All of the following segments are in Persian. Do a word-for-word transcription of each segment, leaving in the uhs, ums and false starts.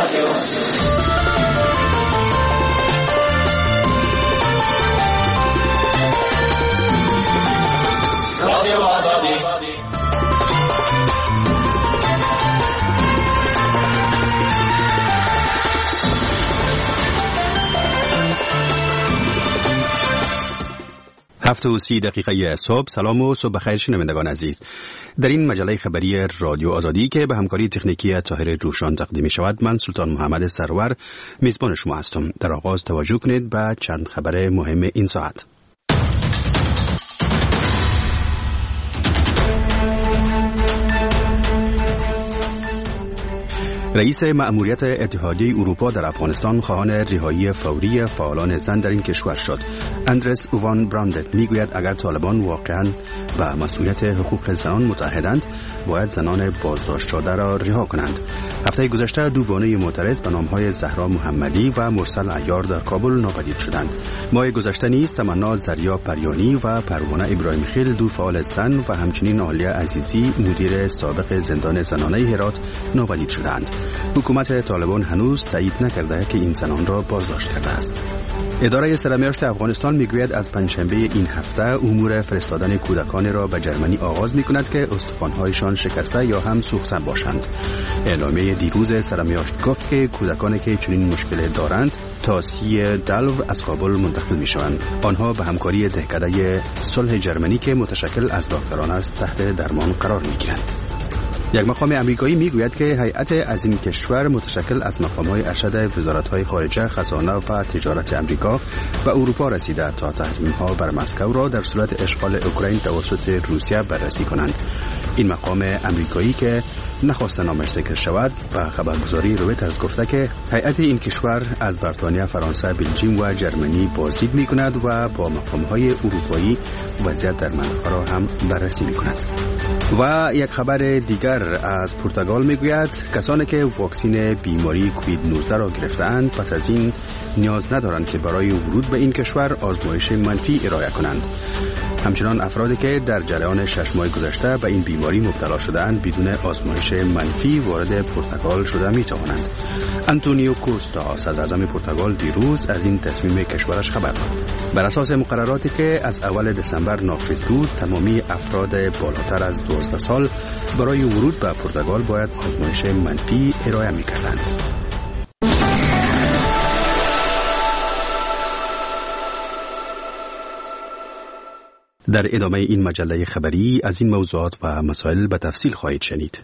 هفت و سی دقیقه صبح. سلام و صبح بخیر شنوندگان عزیز. در این مجله خبری رادیو آزادی که به همکاری تکنیکی طاهر روشان تقدیم می شود، من سلطان محمد سرور میزبان شما هستم. در آغاز توجه کنید به چند خبر مهم این ساعت. رئیس مأموریت اتحادیه اروپا در افغانستان خواهان رهایی فوری فعالان زن در این کشور شد. اندرس وان براندت میگوید اگر طالبان واقعاً به مسئولیت حقوق زنان متعهدند، باید زنان بازداشت شده را رها کنند. هفته گذشته دو بانوی معترض به نامهای زهرا محمدی و مرسل عیار در کابل ناپدید شدند. ماه گذشته نیز تمنا زریا پریانی و پروانه ابراهیم خیل دو فعال زن و همچنین عالیه عزیزی مدیر سابق زندان زنانه هرات ناپدید شدند. حکومت طالبان هنوز تایید نکرده که این زنان را بازداشت کرده است. اداره سرمیاشت افغانستان میگوید از پنجشنبه این هفته امور فرستادن کودکان را به جرمنی آغاز میکند که استخوان‌هایشان شکسته یا هم سوخته باشند. اعلامیه دیروز سرمیاشت گفت که کودکانی که چنین مشکل دارند تا سی دلو از کابل منتقل میشوند. آنها به همکاری دهکده صلح جرمنی که متشکل از دکتران است تحت درمان قرار میگیرند. یک مقام امریکایی میگوید که هیئت از این کشور متشکل از مقام‌های ارشد وزارت‌های خارجه، خزانه و تجارت امریکا و اروپا رسیده تا تحریم‌ها بر مسکو را در صورت اشغال اوکراین توسط روسیه بررسی کنند. این مقام امریکایی که نخواست نامش ذکر شود و خبرگزاری رویترز گفته که هیئت این کشور از بریتانیا، فرانسه، بلژیم و جرمنی بازدید می‌کند و با مقام‌های اروپایی وضعیت در منطقه را هم بررسی می‌کند. و یک خبر دیگر از پرتغال میگوید کسانی که واکسن بیماری کووید نوزده را گرفتند پس از این نیاز ندارند که برای ورود به این کشور آزمایش منفی ارائه کنند. همچنان افرادی که در جریان شش ماه گذشته به این بیماری مبتلا شده‌اند بدون آزمایش منفی وارد پرتغال شده می‌توانند. آنتونیو کوستا صدر اعظم پرتغال دیروز از این تصمیم کشورش خبر داد. بر اساس مقرراتی که از اول دسامبر نافذ بود، تمامی افراد بالاتر از دوازده سال برای ورود به پرتغال باید آزمایش منفی ارائه می‌کردند. در ادامه این مجله خبری از این موضوعات و مسائل به تفصیل خواهید شنید.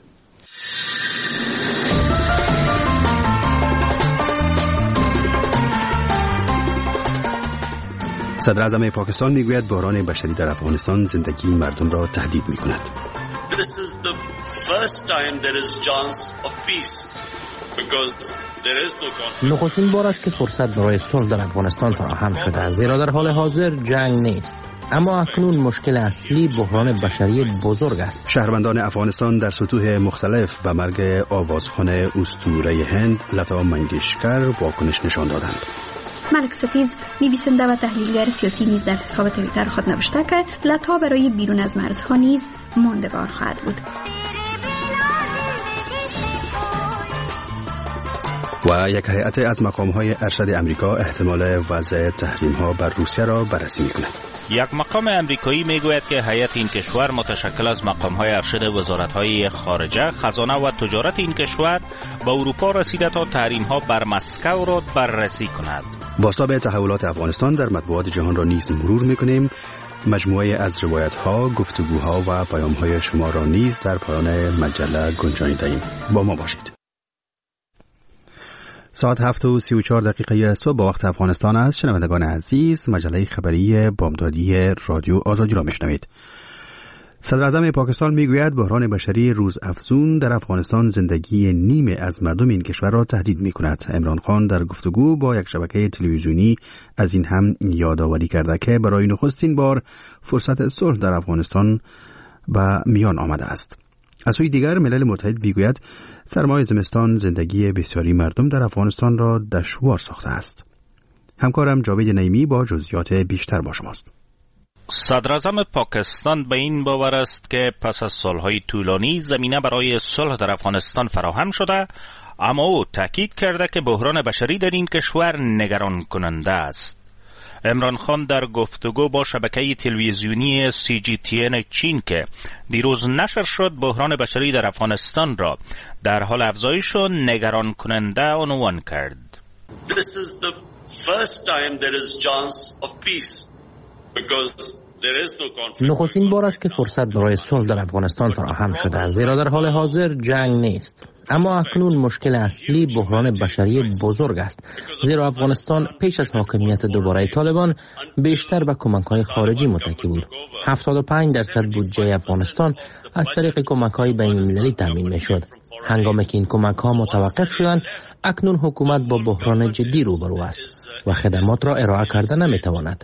صدر اعظم پاکستان میگوید بحران بشری در افغانستان زندگی مردم را تهدید میکند. This is the first time there is chance of peace because there is no conflict. نخستین بار است که فرصت برای صلح در افغانستان فراهم شده، زیرا در حال حاضر جنگ نیست. اما اکنون مشکل اصلی بحران بشری بزرگ است. شهروندان افغانستان در سطوح مختلف به مرگ آوازخوان اسطوره هند لتا منگیشکر واکنش نشان دادند. ملک ستیز نویسنده و تحلیلگر سیاسی نیز در حساب توییتر خود نوشته که لتا برای بیرون از مرزها نیز ماندگار خواهد بود. و یک هیئت از مقام‌های ارشد امریکا احتمال وضع تحریم‌ها بر روسیه را بررسی می‌کند. یک مقام امریکایی میگوید که هیئت این کشور متشکل از مقام‌های ارشد وزارت‌های خارجه، خزانه و تجارت این کشور به اروپا رسیده تا تحریم‌ها بر مسکو را بررسی کند. بازتاب تحولات افغانستان در مطبوعات جهان را نیز مرور می‌کنیم. مجموعه از روایت‌ها، گفتگوها و پیام‌های شما را نیز در پایان مجله گنجانیده‌ایم. با ما باشید. ساعت هفت و سی و چهار دقیقه صبح با وقت افغانستان است. شنوندگان عزیز، مجله خبری بامدادی رادیو آزادی را میشنوید. صدر اعظم پاکستان میگوید بحران بشری روز افزون در افغانستان زندگی نیمه از مردم این کشور را تهدید میکند. عمران خان در گفتگو با یک شبکه تلویزیونی از این هم یادآوری کرده که برای نخستین بار فرصت صلح در افغانستان به میان آمده است. از سوی دیگر ملل متحد میگوید سرمای زمستان زندگی بسیاری مردم در افغانستان را دشوار ساخته است. همکارم جاوید نعیمی با جزئیات بیشتر با شماست. صدر اعظم پاکستان به این باور است که پس از سالهای طولانی زمینه برای صلح در افغانستان فراهم شده، اما او تاکید کرده که بحران بشری در این کشور نگران کننده است. عمران خان در گفتگو با شبکه تلویزیونی سی جی تی ان چین که دیروز نشر شد بحران بشری در افغانستان را در حال افزایش و نگران کننده عنوان کرد. This is the first time there is chance of peace because نخستین بار است که فرصت برای صلح در افغانستان فراهم شده است، زیرا در حال حاضر جنگ نیست. اما اکنون مشکل اصلی بحران بشری بزرگ است، زیرا افغانستان پیش از حاکمیت دوباره طالبان بیشتر به کمک‌های خارجی متکی بود. هفتاد و پنج درصد بودجه افغانستان از طریق کمک‌های بین‌المللی تامین می‌شد. هنگامی که این کمک‌ها متوقف شدند، اکنون حکومت با بحران جدی روبرو است و خدمات را ارائه کرده نمی‌تواند.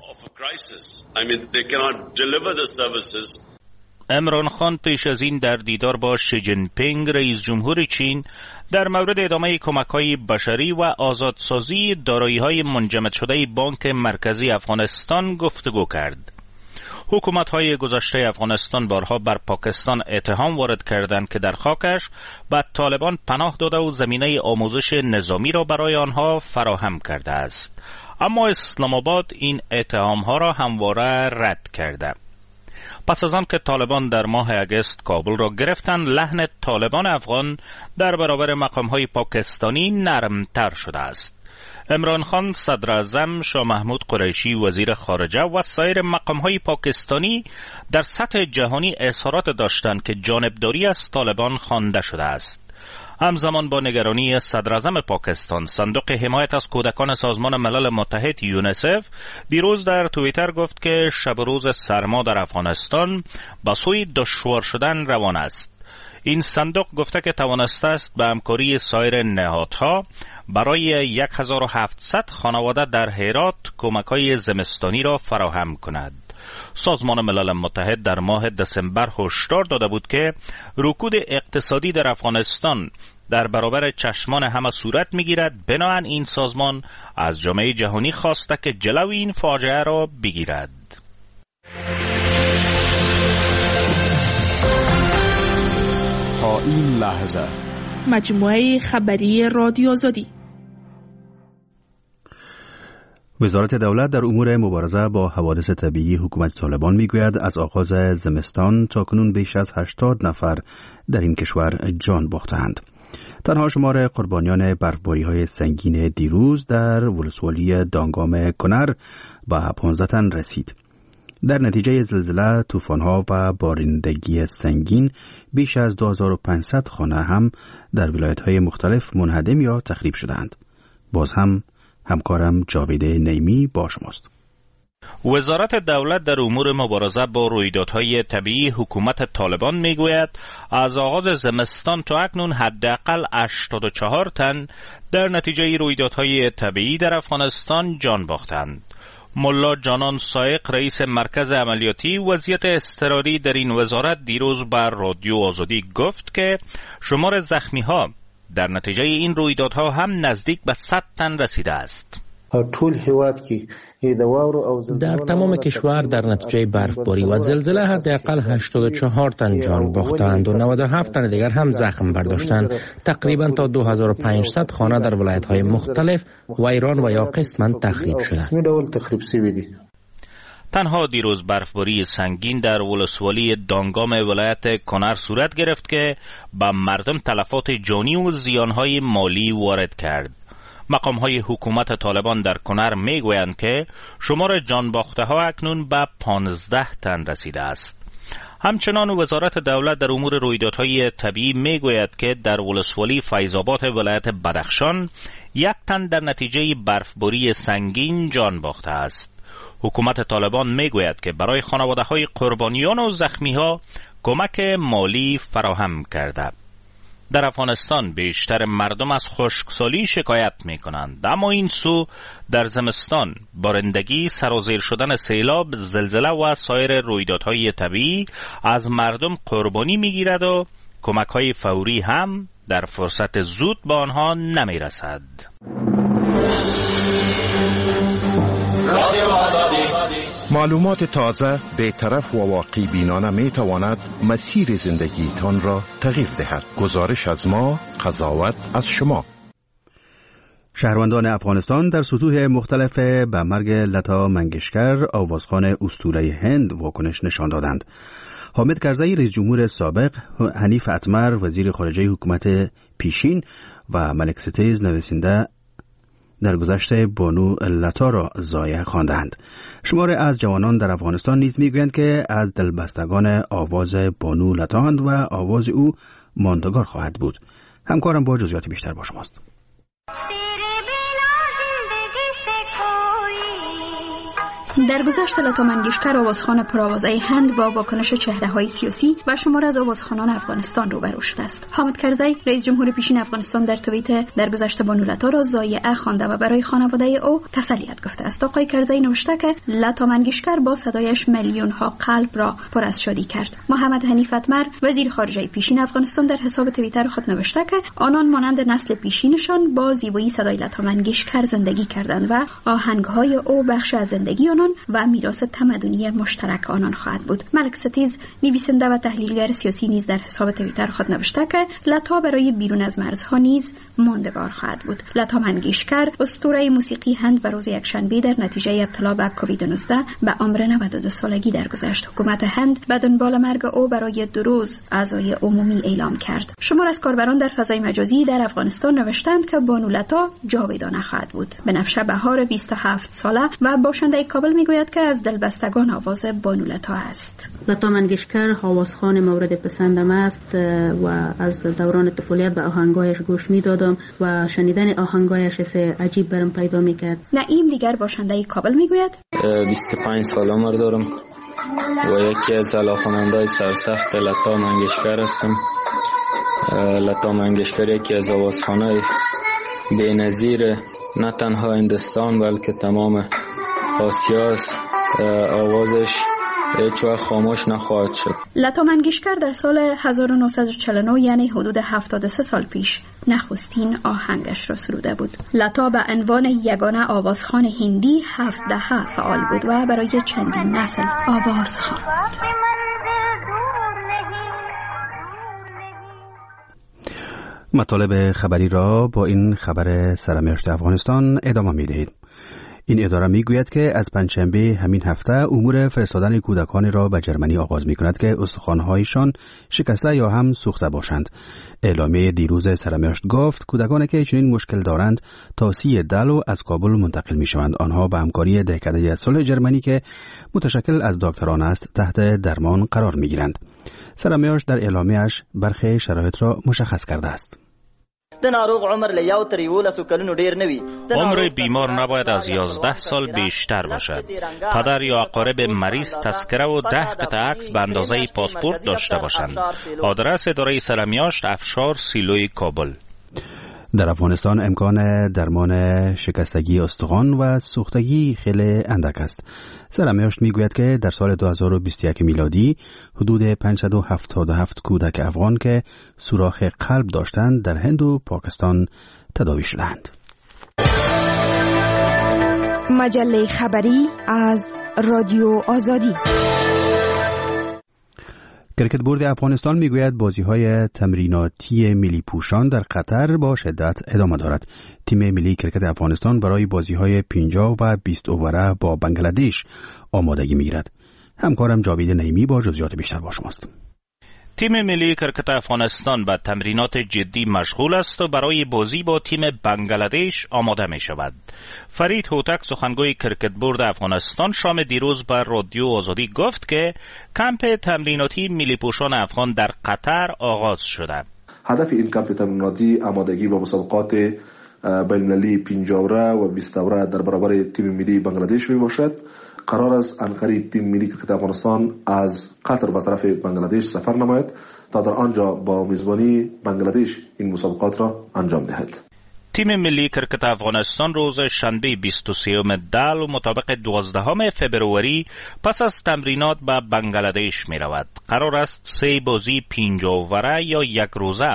عمران خان پیش از این در دیدار با شی جین پینگ رئیس جمهور چین در مورد ادامه کمک‌های بشری و آزادسازی دارایی‌های منجمد شده بانک مرکزی افغانستان گفتگو کرد. حکومت‌های گذشته افغانستان بارها بر پاکستان اتهام وارد کردند که در خاکش به طالبان پناه داده و زمینه آموزش نظامی را برای آنها فراهم کرده است. اما اسلام آباد این اتهام‌ها را همواره رد کرده. پس از آن که طالبان در ماه اگست کابل را گرفتند، لحن طالبان افغان در برابر مقام‌های پاکستانی نرمتر شده است. عمران خان، صدر اعظم شاه محمود قریشی وزیر خارجه و سایر مقام‌های پاکستانی در سطح جهانی اظهارات داشتند که جانبداری از طالبان خوانده شده است. همزمان با نگرانی صدر اعظم پاکستان، صندوق حمایت از کودکان سازمان ملل متحد یونیسف دیروز در توییتر گفت که شب و روز سرما در افغانستان به سوی دشوار شدن روان است. این صندوق گفته که توانسته است به همکاری سایر نهادها برای یک هزار و هفتصد خانواده در هرات کمک‌های زمستانی را فراهم کند. سازمان ملل متحد در ماه دسامبر هشدار داده بود که رکود اقتصادی در افغانستان در برابر چشمان همه صورت می‌گیرد. بنابراین این سازمان از جامعه جهانی خواسته که جلوی این فاجعه را بگیرد. تا این لحظه مجموعه خبری رادیو آزادی. وزارت دولت در امور مبارزه با حوادث طبیعی حکومت طالبان میگوید از آغاز زمستان تا کنون بیش از هشتاد نفر در این کشور جان باختند. تنها شمار قربانیان برفباری‌های سنگین دیروز در ولسوالی دانگام کنر به پانزده تن رسید. در نتیجه زلزله، طوفان‌ها و بارندگی سنگین بیش از دو هزار و پانصد خانه هم در ولایت‌های مختلف منهدم یا تخریب شدند. باز هم همکارم جاوید نیمی با شماست. وزارت دولت در امور مبارزه با رویدادهای طبیعی حکومت طالبان میگوید از آغاز زمستان تا اکنون حداقل هشتاد و چهار تن در نتیجه رویدادهای طبیعی در افغانستان جان باختند. ملا جانان سایق رئیس مرکز عملیاتی وضعیت اضطراری در این وزارت دیروز بر رادیو آزادی گفت که شمار زخمی ها در نتیجه این رویدادها هم نزدیک به صد تن رسیده است. در تمام کشور در نتیجه برفباری و زلزله حداقل هشتاد و چهار تن جان باختند و نود و هفت تن دیگر هم زخم برداشتند. تقریبا تا دو هزار و پانصد خانه در ولایت‌های مختلف ویران و یا قسماً تخریب شدند. تنها دیروز برفباری سنگین در ولسوالی دانگام ولایت کنر صورت گرفت که به مردم تلفات جانی و زیانهای مالی وارد کرد. مقام‌های حکومت طالبان در کنر میگویند که شمار جان باخته ها اکنون به پانزده تن رسیده است. همچنان وزارت دولت در امور رویدادهای طبیعی میگوید که در ولسوالی فیض‌آباد ولایت بدخشان یک تن در نتیجه برفباری سنگین جان باخته است. حکومت طالبان میگوید که برای خانواده‌های قربانیان و زخمی‌ها کمک مالی فراهم کرده. در افغانستان بیشتر مردم از خشکسالی شکایت می‌کنند، اما این سو در زمستان بارندگی، سرازیر شدن سیلاب، زلزله و سایر رویدادهای طبیعی از مردم قربانی می‌گیرد و کمک‌های فوری هم در فرصت زود به آنها نمی‌رسد. رادیو آزادی معلومات تازه، بی‌طرف و واقعی بینانه می تواند مسیر زندگیتان را تغییر دهد. گزارش از ما، قضاوت از شما. شهروندان افغانستان در سطوح مختلف به مرگ لتا منگشکر آوازخوان اسطوره هند واکنش نشان دادند. حامد کرزی رئیس جمهور سابق، حنیف اتمر وزیر خارجه حکومت پیشین و ملک ستیز نویسنده در گذشت بانو لتا را ضایع خواندند. شماره از جوانان در افغانستان نیز میگویند که از دلبستگان آواز بانو لتاند و آواز او ماندگار خواهد بود. همکارم با جزئیات بیشتر با شماست. در گذشت لتا منگشکر آوازخوان پرآوازه هند با واکنش چهره‌های سیاسی و شمار از آوازخوانان افغانستان روبرو شده است. حامد کرزی رئیس جمهور پیشین افغانستان در توییت در گذشت بانو لتا را ضایعه خوانده و برای خانواده او تسلیت گفته است. آقای کرزی نوشته که لتا منگشکر با صدایش میلیون ها قلب را پر از شادی کرد. محمد حنیف اتمر وزیر خارجه پیشین افغانستان در حساب توییتر خود نوشته که آنان مانند نسل پیشینشان با زیبایی صدای لتا منگشکر زندگی کردند و آهنگ‌های او بخش از زندگی و میراث تمدنی مشترک آنان خواهد بود. ملک ستیز نویسنده و تحلیلگر سیاسی نیز در حساب توییتر خود نوشته که لتا برای بیرون از مرزها نیز ماندگار خواهد بود. لتا منگشکر اسطوره موسیقی هند و روز یکشنبه در نتیجه ابتلا به کووید نوزده به عمر نود و دو سالگی درگذشت. حکومت هند به دنبال مرگ او برای دو روز عزای عمومی اعلام کرد. شمار از کاربران در فضای مجازی در افغانستان نوشتند که بانو لتا جاودانه خواهد بود. بنفشه بهار بیست و هفت ساله و باشنده کابل میگوید که از دلبستگان آواز بانو لتا است. لتا منگشکر آوازخوان مورد پسندم است و از دوران طفولیت به آهنگایش گوش میدادم و شنیدن آهنگایش سه عجیب برم پیدا میکرد. نعیم دیگر باشنده کابل میگوید بیست و پنج سال عمر دارم و یکی از علاقه‌مندان سرسخت لتا منگشکر هستم. لتا منگشکر یکی از آوازخوان‌های بی‌نظیر نه تنها هندوستان بلکه تمام آسیا است. آوازش هیچ وقت خاموش نخواهد شد. لتا منگشکر در سال هزار و نهصد و چهل و نه یعنی حدود هفتاد و سه سال پیش نخستین آهنگش را سروده بود. لتا به عنوان یگانه آوازخوان هندی هفت دهه فعال بود و برای چندین نسل آواز خواند. مطالب خبری را با این خبر سرمیاشت افغانستان ادامه می‌دهید. این اداره میگوید که از پنجشنبه همین هفته امور فرستادن کودکانی را به جرمنی آغاز میکند که استخوان‌هایشان شکسته یا هم سوخته باشند. اعلامیه دیروز سرمیاشت گفت کودکانی که چنین مشکل دارند تا سی دلو از کابل منتقل میشوند. آنها به همکاری دهکده صلح جرمنی که متشکل از دکتران است تحت درمان قرار میگیرند. سرمیاشت در اعلامیه‌اش برخی شرایط را مشخص کرده است. عمر بیمار نباید از یازده سال بیشتر باشد. پدر یا اقارب مریض تذکره و ده قطعه عکس به اندازه پاسپورت داشته باشند. آدرس اداره سرمیاشت افشار سیلوی کابل. در افغانستان امکان درمان شکستگی استخوان و سوختگی خیلی اندک است. سرمیاشت میگوید که در سال دو هزار و بیست و یک میلادی حدود پانصد و هفتاد و هفت کودک افغان که سوراخ قلب داشتند در هند و پاکستان تداوی شدند. مجله خبری از رادیو آزادی. کرکت بورد افغانستان میگوید بازی‌های تمریناتی ملی پوشان در قطر با شدت ادامه دارد. تیم ملی کرکت افغانستان برای بازی‌های پنجاه و بیست اووره با بنگلادش آمادگی می‌گیرد. همکارم جاوید نعیمی با جزئیات بیشتر با شماست. تیم ملی کرکت افغانستان به تمرینات جدی مشغول است و برای بازی با تیم بنگلادش آماده می شود. فرید هوتک سخنگوی کرکت بورد افغانستان شام دیروز بر رادیو آزادی گفت که کمپ تمریناتی ملی پوشان افغان در قطر آغاز شده. هدف این کمپ تمریناتی آمادگی با مسابقات بین‌المللی پنجاه اوره و بیست اوره در برابر تیم ملی بنگلادش می باشد. قرار است عنقریب تیم ملی کرکت افغانستان از قطر به طرف بنگلادش سفر نماید تا در آنجا با میزبانی بنگلادش این مسابقات را انجام دهد. تیم ملی کرکت افغانستان روز شنبه بیست و سوم دل و مطابق دوازدهم فبروری پس از تمرینات به بنگلادش می رود. قرار است سه بازی پنجاه اوره یا یک روزه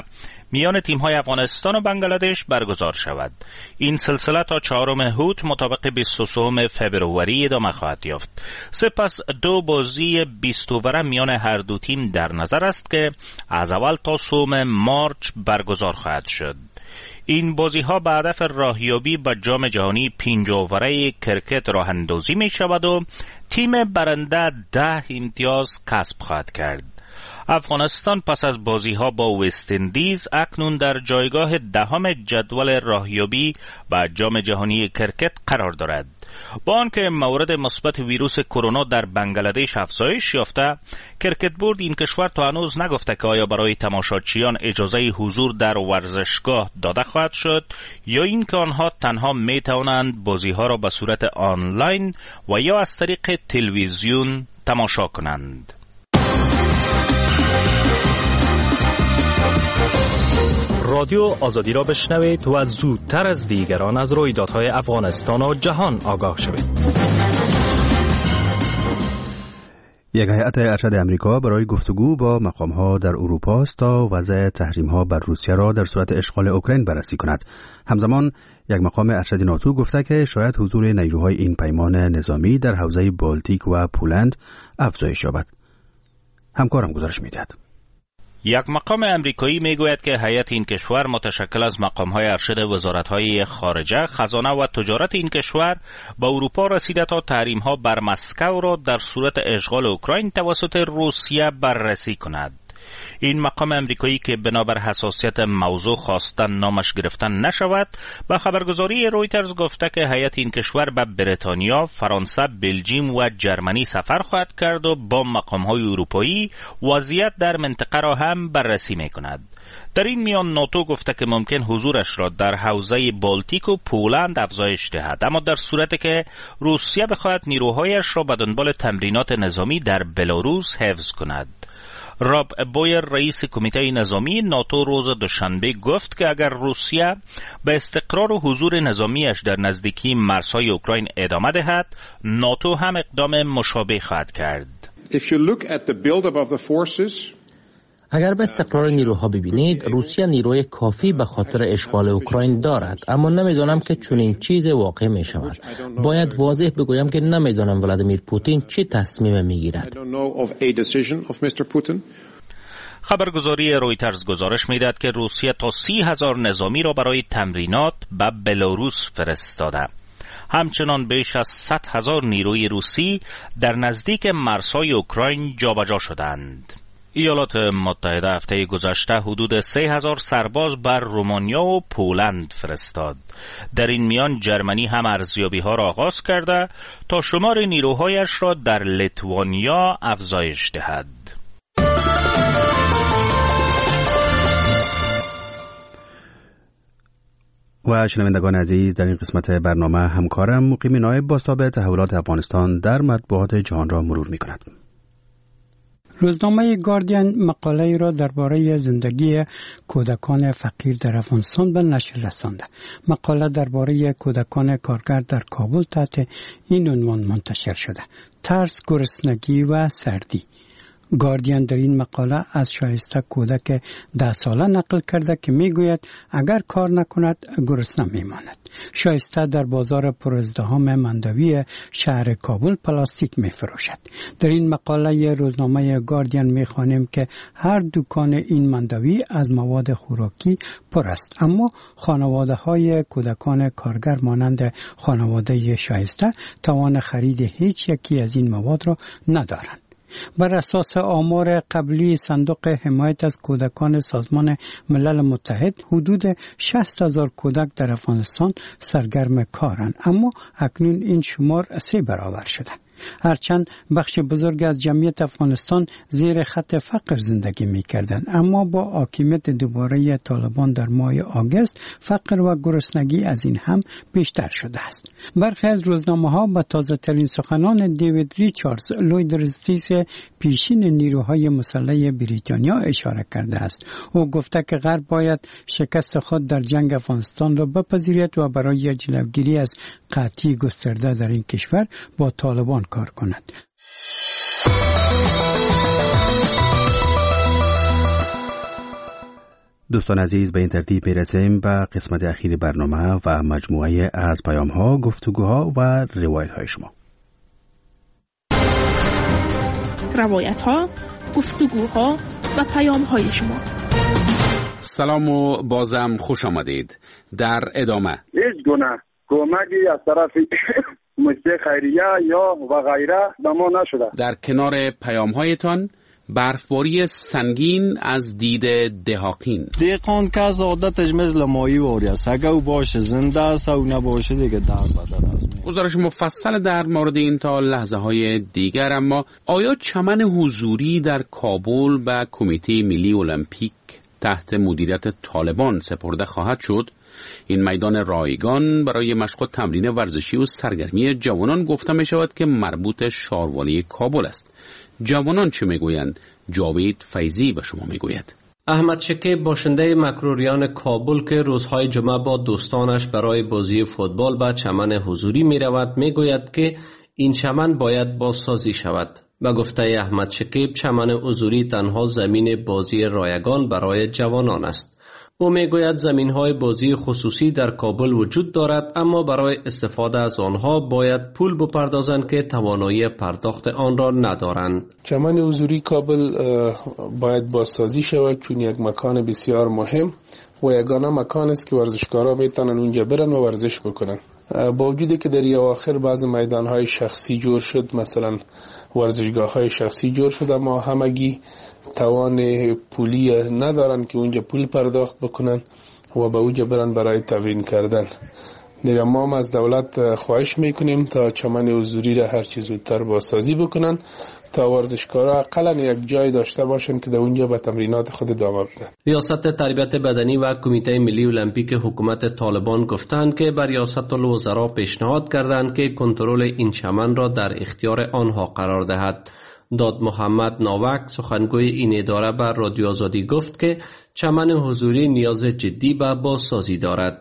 میان تیم‌های افغانستان و بنگلادش برگزار شود. این سلسله تا چهارم هوت مطابق بیست و سه فبروری ادامه خواهد یافت. سپس دو بازی بیست اووره میان هر دو تیم در نظر است که از اول تا سوم مارچ برگزار خواهد شد. این بازی ها به هدف راهیابی به جام جهانی پنج اووره کرکت راه اندازی می شود و تیم برنده ده امتیاز کسب خواهد کرد. افغانستان پس از بازی ها با وست اندیز اکنون در جایگاه دهم جدول راهیابی به جام جهانی کرکت قرار دارد. با آنکه مورد مثبت ویروس کرونا در بنگلادش افزایش یافته، کرکت بورد این کشور تا هنوز نگفته که آیا برای تماشاچیان اجازه حضور در ورزشگاه داده خواهد شد یا اینکه آنها تنها می توانند بازی ها را به صورت آنلاین و یا از طریق تلویزیون تماشا کنند. رادیو آزادی را بشنوید و زودتر از دیگران از رویدادهای افغانستان و جهان آگاه شوید. یک هیئت ارشد امریکا برای گفتگو با مقام‌ها در اروپا است تا وضع تحریم‌ها بر روسیه را در صورت اشغال اوکراین بررسی کند. همزمان یک مقام ارشد ناتو گفته که شاید حضور نیروهای این پیمان نظامی در حوزه بالتیک و پولند افزایش یابد. همکارم گزارش می‌دهد. یک مقام امریکایی میگوید که هیئت این کشور متشکل از مقام‌های ارشد وزارت‌های خارجه، خزانه و تجارت این کشور به اروپا رسیده تا تحریم‌ها بر مسکو را در صورت اشغال اوکراین توسط روسیه بررسی کند. این مقام امریکایی که بنابر حساسیت موضوع خواستن نامش گرفتن نشود، به خبرگزاری رویترز گفته که هیئت این کشور به بریتانیا، فرانسه، بلژیم و جرمنی سفر خواهد کرد و با مقام‌های اروپایی وضعیت در منطقه را هم بررسی می‌کند. در این میان ناتو گفته که ممکن حضورش را در حوزه بالتیک و پولند افزایش دهد، اما در صورتی که روسیه بخواهد نیروهایش را به دنبال تمرینات نظامی در بلاروس حفظ کند. راب بویر رئیس کمیته نظامی ناتو روز دوشنبه گفت که اگر روسیه به استقرار و حضور نظامیش در نزدیکی مرزهای اوکراین ادامه دهد، ناتو هم اقدام مشابه خواهد کرد. If you look at the build-up of the forces, اگر به استقرار نیروها ببینید، روسیه نیروی کافی به خاطر اشغال اوکراین دارد، اما نمیدانم که چنین چیز واقع می شود. باید واضح بگویم که نمیدانم ولادیمیر پوتین چه تصمیم می گیرد. خبرگزاری رویترز گزارش می دهد که روسیه تا سی هزار نظامی را برای تمرینات به بلاروس فرستاده. همچنان بیش از صد هزار نیروی روسی در نزدیک مرزهای اوکراین جابجا شدند. ایالات متحده هفته گذشته حدود سه هزار سرباز بر رومانیا و پولند فرستاد. در این میان جرمنی هم ارزیابی‌ها را آغاز کرده تا شمار نیروهایش را در لیتوانیا افزایش دهد. و شنوندگان عزیز، در این قسمت برنامه همکارم مقیم نایب بازتاب تحولات افغانستان در مطبوعات جهان را مرور می‌کند. روزنامه گاردین مقاله را درباره زندگی کودکان فقیر در افغانستان به نشر رسانده. مقاله درباره کودکان کارگر در کابل تحت این عنوان منتشر شده: ترس، گرسنگی و سردی. گاردین در این مقاله از شایسته کودک ده ساله نقل کرده که میگوید اگر کار نکند گرسنه میماند. شایسته در بازار پرازدحام مندوی شهر کابل پلاستیک میفروشد. در این مقاله روزنامه گاردین میخوانیم که هر دکان این مندوی از مواد خوراکی پر است، اما خانواده های کودکان کارگر مانند خانواده شایسته توان خرید هیچ یکی از این مواد را ندارند. بر اساس آمار قبلی صندوق حمایت از کودکان سازمان ملل متحد، حدود شصت هزار کودک در افغانستان سرگرم کارند، اما اکنون این شمار سه برابر شده. هرچند بخش بزرگ از جمعیت افغانستان زیر خط فقر زندگی می کردند، اما با حاکمیت دوباره طالبان در ماه آگوست فقر و گرسنگی از این هم بیشتر شده است. برخی از روزنامه ها به تازه ترین سخنان دیوید ریچاردز، لوید رستیس پیشین نیروهای مسلح بریتانیا اشاره کرده است. او گفته که غرب باید شکست خود در جنگ افغانستان را بپذیرد و برای جلوگیری از قحطی گسترده در این کشور با طالبان کار کند. دوستان عزیز، به این ترتیب میرسیم به قسمت اخیر برنامه و مجموعه از پیام‌ها، گفتگوها و روایت‌های شما. روایت‌ها، گفتگوها و پیام‌های شما. سلام و بازم خوش آمدید. در ادامه هیچ گونه کمکی از طرف مجلس خیریه یا و غیره به ما نشده. در کنار پیام‌هایتان برفباری سنگین از دید دهاقین. دیقان که از عادتش مثل مایی واری است، اگه او باشه زنده است او نباشه دیگه در بدر است. گزارش مفصل در مورد این تا لحظه های دیگر. اما آیا چمن حضوری در کابل به کمیته ملی المپیک تحت مدیریت طالبان سپرده خواهد شد؟ این میدان رایگان برای مشق و تمرین ورزشی و سرگرمی جوانان گفته می شود که مربوط شاروالی کابل است. جوانان چه میگویند؟ جاوید فیضی به شما میگوید. احمد شکیب باشنده مکروریان کابل که روزهای جمعه با دوستانش برای بازی فوتبال به چمن حضوری می رود میگوید که این چمن باید بازسازی شود. و گفته احمد شکیب چمن حضوری تنها زمین بازی رایگان برای جوانان است. او میگوید زمین‌های بازی خصوصی در کابل وجود دارد، اما برای استفاده از آنها باید پول بپردازند که توانایی پرداخت آن را ندارند. چمن حضوری کابل باید بازسازی شود چون یک مکان بسیار مهم و یگانه مکان است که ورزشکارا میتونن اونجا برن و ورزش بکنن. با وجودی که در اواخر بعض میدان‌های شخصی جور شد، مثلا ورزشگاه‌های شخصی جور شد، اما همگی توان پولی ندارن که اونجا پول پرداخت بکنن و به اونجا برن برای تمرین کردن. دیگه ما هم از دولت خواهش میکنیم تا چمن حضوری را هر چیز زودتر بازسازی بکنن تا ورزشکارا اقلا یک جای داشته باشن که در اونجا به تمرینات خود ادامه بدن. ریاست تربیت بدنی و کمیته ملی المپیک حکومت طالبان گفتند که بر ریاست الوزراء پیشنهاد کردند که کنترل این چمن را در اختیار آنها قرار دهد. داد محمد ناوک سخنگوی این اداره بر رادیو آزادی گفت که چمن حضوری نیاز جدی به بازسازی دارد.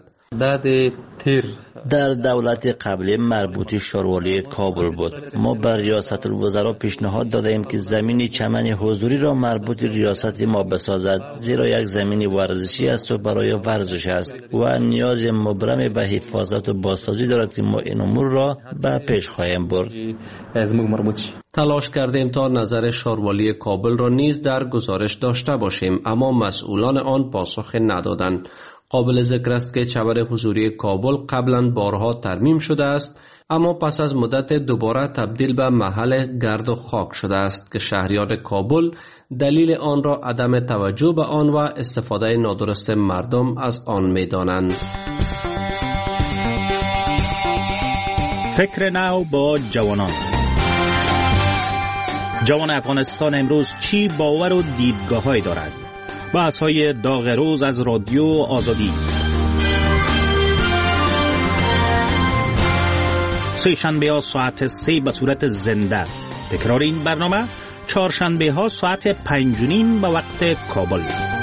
در دولت قبلی مربوط شاروالی کابل بود. ما بر ریاست الوزراء پیشنهاد دادیم که زمین چمن حضوری را مربوط ریاست ما بسازد، زیرا یک زمین ورزشی است و برای ورزش است و نیاز مبرم به حفاظت و بازسازی دارد که ما این امور را به پیش خواهیم برد. تلاش کردیم تا نظر شاروالی کابل را نیز در گزارش داشته باشیم، اما مسئولان آن پاسخ ندادند. قابل ذکر است که چمن حضوری کابل قبلا بارها ترمیم شده است، اما پس از مدت دوباره تبدیل به محل گرد و خاک شده است که شهریان کابل دلیل آن را عدم توجه به آن و استفاده نادرست مردم از آن می دانند. فکر نو با جوانان. جوان افغانستان امروز چی باور و دیدگاه‌هایی دارد؟ بحث‌های داغ روز از رادیو آزادی. سه شنبه ها ساعت سه به صورت زنده. تکرار این برنامه چهارشنبه ها ساعت پنج و نیم به وقت کابل.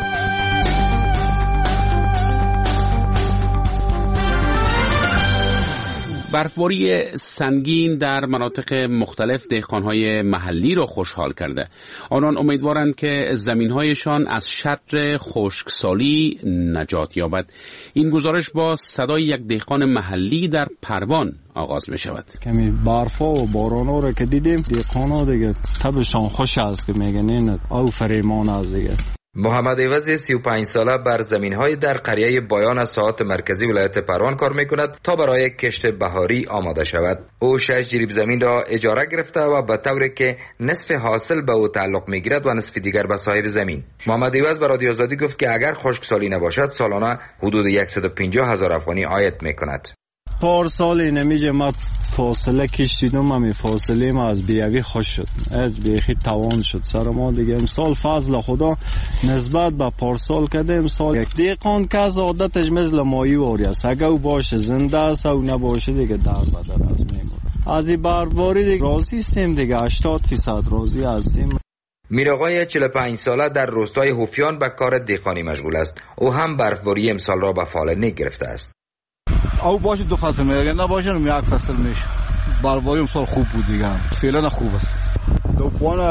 برفباری سنگین در مناطق مختلف دهقانهای محلی را خوشحال کرده. آنان امیدوارند که زمینهایشان از شر خشکسالی نجات یابد. این گزارش با صدای یک دهقان محلی در پروان آغاز می شود. کمی برفا و بارانا رو که دیدیم دهقانا دیگه طبعشان خوش است که میگن این او فریمان است دیگه. محمد عوضی سی و پنج ساله بر زمین‌های در قریه بایان از ساحات مرکزی ولایت پروان کار می‌کند تا برای کشت بهاری آماده شود. او شش جریب زمین را اجاره گرفته و به طوری که نصف حاصل به او تعلق می‌گیرد و نصف دیگر به صاحب زمین. محمد عوض به رادیو آزادی گفت که اگر خشکسالی نباشد سالانه حدود صد و پنجاه هزار افغانی عاید می‌کند. پارسال نمیشه ما فاصله کشیدم، همی فاصله ما از بیاوی خوش شد، از بیخی توان شد سر ما دیگه. امسال فضل خدا نسبت به پارسال کده امسال یک دیقان که از عادتش مثل مایی واری است، اگه او باشه زنده است او نباشه دیگه در بدر از میمونه. از این برباری دیگه راضی هستیم دیگه، هشتاد درصد راضی هستیم. میرآقای چهل و پنج ساله در روستای هوفیان به کار دیقانی مشغول است. او هم برفباری امسال را به فال گرفته است. او باشه دو فصل میگه، نباشه یک فصل میشه. برباری امسال خوب بود دیگه، فعلا خوب است. دوپان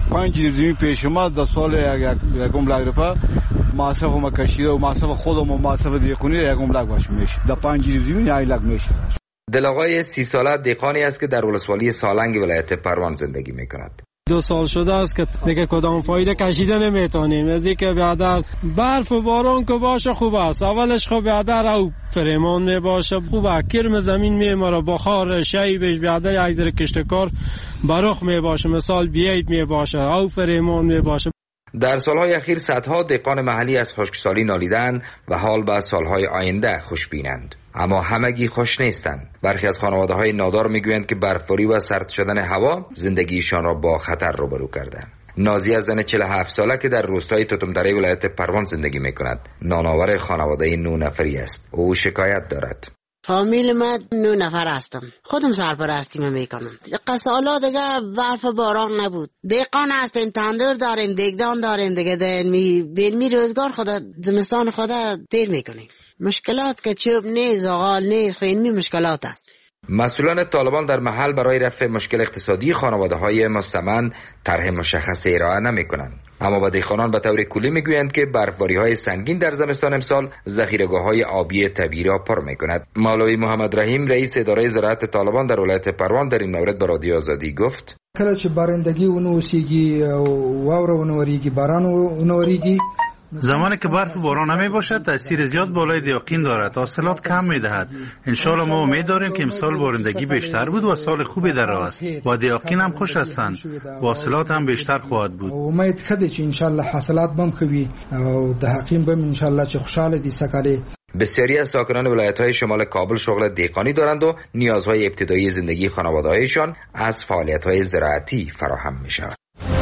پنج جریب زمین پیش ما در سال یکم لک رفت مصرف ما کشیده و مصرف خودم و مصرف دیگونی یکم لک باش میشه. در پنج جریب زمین یک لک میشه. دلآقای سی ساله دهقانی است که در ولسوالی سالنگ ولایت پروان زندگی میکند. دو سال شده است که دیگه کدام فایده کشیده نمیتونیم. از اینکه بعدا برف و باران که باشه خوب است. اولش خب بعدا او فریمان میباشه خوبه. کرم زمین میماره بخار شیبش بعدا یک ذره کشتکار برخ میباشه. مثال بیایید میباشه او فریمان میباشه. در سالهای اخیر صدها دهقان محلی از خشکسالی نالیدند و حال به سالهای آینده خوشبینند. اما همگی خوش نیستند. برخی از خانواده‌های نادار میگویند که برفباری و سرد شدن هوا زندگیشان را با خطر روبرو کرده. نازیه زن چهل و هفت ساله که در روستای توتمدره ولایت پروان زندگی میکند نانآور خانواده نه نفری است. او شکایت دارد. فامیل من نه نفر هستم. خودم سرپرستی میکنم. سالا دیگه برف باران نبود. دهقان هستیم، تندور داریم، دیگدان داریم دیگه. دلمی روزگار خدا زمستان خدا دیر میکنیم. مشکلات که چوب نیست، زغال نیست، اینمی مشکلات است. مسئولان طالبان در محل برای رفع مشکل اقتصادی خانواده‌های مستمند طرح مشخصی ارائه نمی‌کنند. اما بدهقانان به طور کلی میگویند که برفباری‌های سنگین در زمستان امسال ذخیره‌گاه‌های آبی طبیعی را پر می‌کند. مولوی محمد رحیم رئیس اداره زراعت طالبان در ولایت پروان در این مورد به رادیو آزادی گفت: کله چې بارندگی ونوسیږي او واوره ونوریږي باران ونوریږي زمانی که برف و باران نمی باشد تاثیر زیاد بالای دیاقین دارد، حاصلات کم می دهد. انشالله ما امید داریم که امسال بارندگی بیشتر بود و سال خوبی در راه است و دیاقین هم خوش هستند و حاصلات هم بیشتر خواهد بود. امید کده چې انشالله حاصلات بم خوبی او دیاقین بم انشالله چې خوشاله دي سکاله. بسیاری از ساکنان ولایت‌های شمال کابل شغل دهقانی دارند و نیازهای ابتدایی زندگی خانواده‌هایشان از فعالیت‌های زراعتی فراهم می‌شود.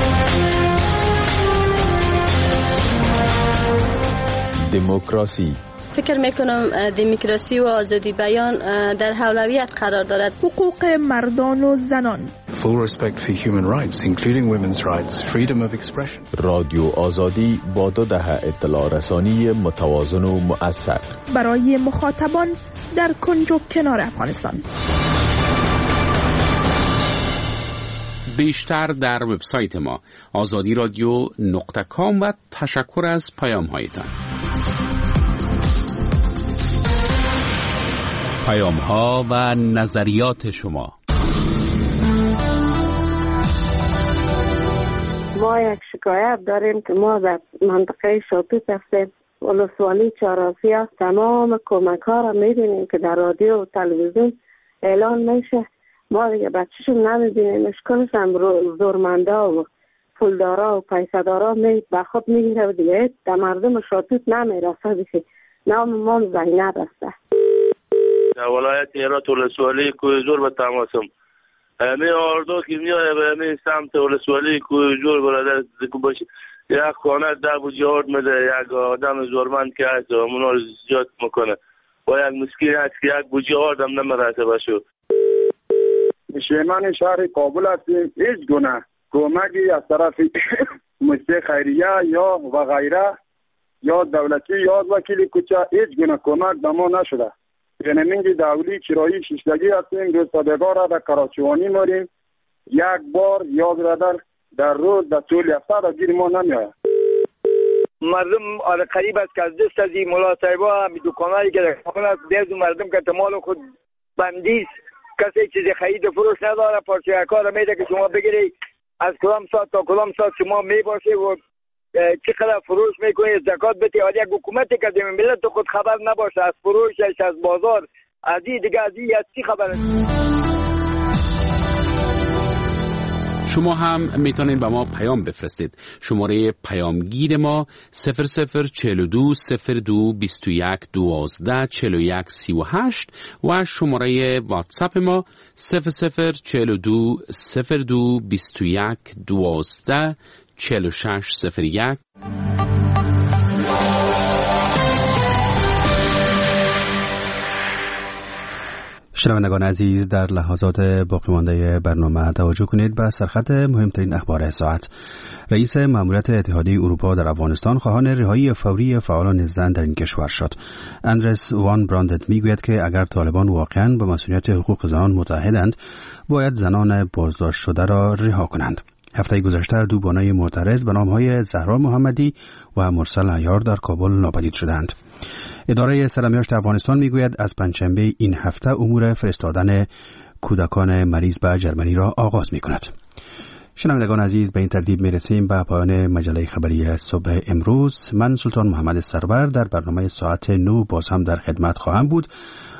دموکراسی. فکر میکنم دموکراسی و آزادی بیان در اولویت قرار دارد. حقوق مردان و زنان. Full respect for human rights including women's rights, freedom of expression. رادیو آزادی با دو دهه اطلاع رسانی متوازن و مؤثر برای مخاطبان در کنج و کنار افغانستان. بیشتر در وبسایت ما آزادی رادیو نقطه کام و تشکر از پیام هایتان. پیام ها و نظریات شما. ما یک شکایت داریم که ما در منطقه شاپیت هستیم، ولسوالی چهارراه است. تمام کمک ها را میبینیم که در رادیو و تلویزیون اعلان میشه، ما دیگه بچه‌شون نمیبینیم. اشکالش هم زورمندا و پولدارا و پیسدارا می به خود میگیره و دیگه در مردم شاپیت نمیرسه. دیگه نام ما زینب است. در ولایت هرات ولسوالی کوی زور به تماسم همه آردو که میاد به همه سمت ولسوالی کوی زور برادر زکو باشه یک خانه ده بو جهاد میده، یک آدم زورمند که هست اونا رو زیاد میکنه و یک مسکین هست که یک بو جهاد هم نمیرسه باشو. شیمان شهر کابل هستیم. هیچ گونه کمکی از طرف مجلس خیریه یا و غیره یا دولتی یا وکیل کوچه هیچ گونه کمک به ما نشده. یعنی دولی چرایی شیشتگی هستیم. دو سادگاه را در کراچوانی ماریم. یک بار یا برادر در روز در طول هفته را گیر ما نمیاد. مردم آره قریب است که از دست از این ملا صاحبا همی دکانهایی که در کابل است دیز مردم که تمال خود بندیست، کسی چیزی خرید و فروش نداره. پارچه‌کار را میده که شما بگیری از کدام ساعت تا کدام ساعت شما میباشه و چقدر فروش میکنید زکات بده. ولی یک حکومتی که دیم ملت خود خبر نباشه از فروشش از بازار از این دیگه از این چی خبر. شما هم میتونید به ما پیام بفرستید. شماره پیامگیر ما صفر صفر چهل و دو صفر دو بیست و یک دوازده چهل و یک سی و هشت و شماره واتساپ ما صفر صفر چهل و دو صفر دو بیست و یک دوازده چهل و شش صفر یک. شنوندگان عزیز، در لحظات باقی مانده برنامه توجه کنید به سرخط مهمترین اخبار ساعت. رئیس ماموریت اتحادیه اروپا در افغانستان خواهان رهایی فوری فعالان زن در این کشور شد. اندرس وان براندت میگوید که اگر طالبان واقعاً به مسئولیت حقوق زنان متحدند، باید زنان بازداشت شده را رها کنند. هفته گذشته دو بانای معترض به نامهای زهرا محمدی و مرسل عیار در کابل ناپدید شدند. اداره سرمیاشت افغانستان میگوید از پنجشنبه این هفته امور فرستادن کودکان مریض به جرمنی را آغاز میکند. شنوندگان عزیز، به این ترتیب میرسیم به پایان مجله خبری صبح امروز. من سلطان محمد سرور در برنامه ساعت نو باز هم در خدمت خواهم بود.